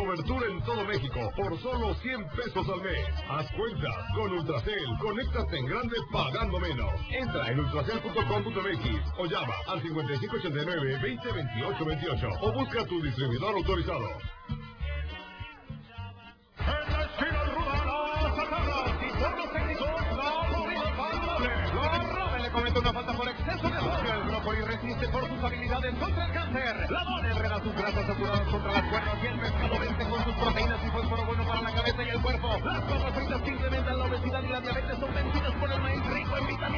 cobertura en todo México por solo 100 pesos al mes. Haz cuenta, con Ultracel, conéctate en grande pagando menos. Entra en ultracel.com.mx o llama al 5589-202828 o busca tu distribuidor autorizado. Comete una falta por exceso de sodio. El brócoli resiste por sus habilidades contra el cáncer. La dona enreda sus grasas saturadas contra las cuerdas y el pescado vence con sus proteínas y fósforo bueno para la cabeza y el cuerpo. Las papas fritas que incrementan la obesidad y la diabetes son vencidas por el maíz rico en vitaminas.